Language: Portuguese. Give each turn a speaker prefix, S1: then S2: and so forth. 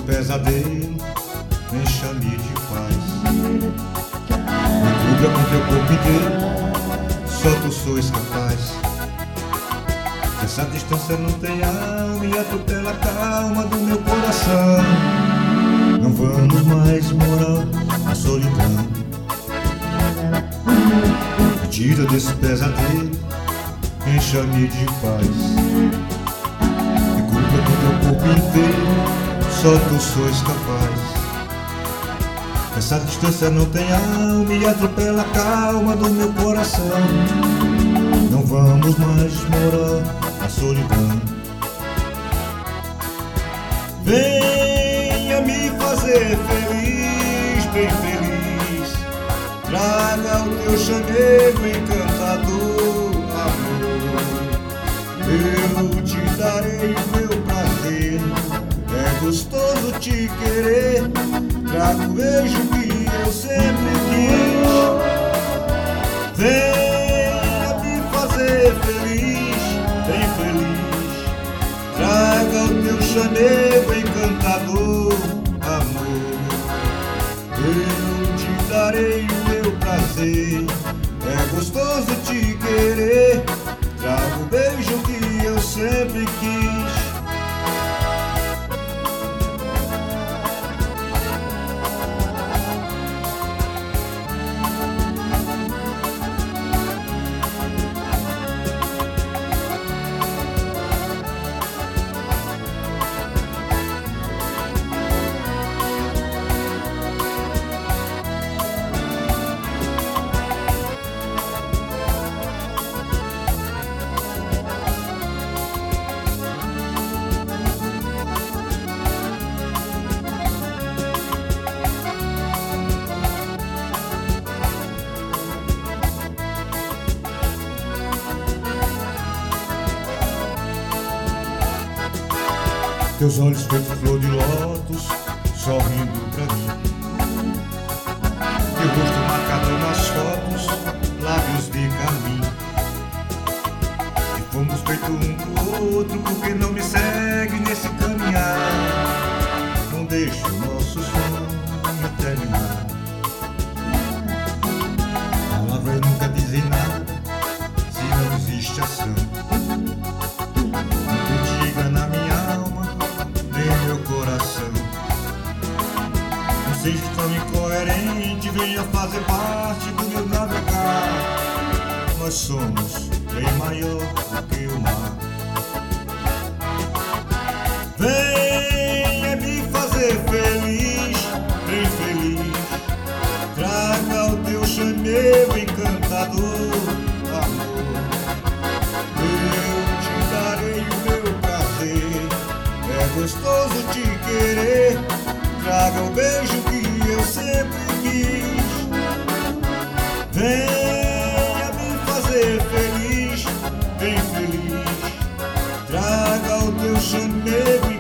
S1: pesadelo, encha-me de paz. Me cubra com teu corpo inteiro, só tu sois capaz. Essa distância não tem alma e atropela a calma do meu coração. Não vamos mais morar na solidão. Me tira desse pesadelo, encha-me de paz. Me cubra com teu corpo inteiro, só tu sois capaz. Essa distância não tem alma e atropela a calma do meu coração. Não vamos mais morar na solidão. Venha me fazer feliz, bem feliz. Traga o teu chamego encantador, amor. Eu te darei o meu prazer. É gostoso te querer. Traga o beijo que eu sempre quis. Venha me fazer feliz, bem feliz. Traga o teu chamego encantador, amor. Eu te darei o meu prazer. É gostoso te querer. Traga o beijo que eu sempre quis. Teus olhos feitos flor de lótus, sorrindo pra mim. Teu rosto marcado nas fotos, lábios de carmim. E fomos feitos um pro outro, porque não me segue nesse caminhar. Não deixe o nosso sonho terminar. Palavras nunca dizem nada, se não existe ação. Não diga na minha alma, meu coração. Não seja tão incoerente, venha fazer parte do meu navegar. Nós somos bem maior do que o mar. Venha me fazer feliz, bem feliz. Traga o teu chamego encantador, amor. Eu te darei o meu prazer. É gostoso te querer. Traga o beijo que eu sempre quis. Venha me fazer feliz, bem feliz. Traga o teu chamego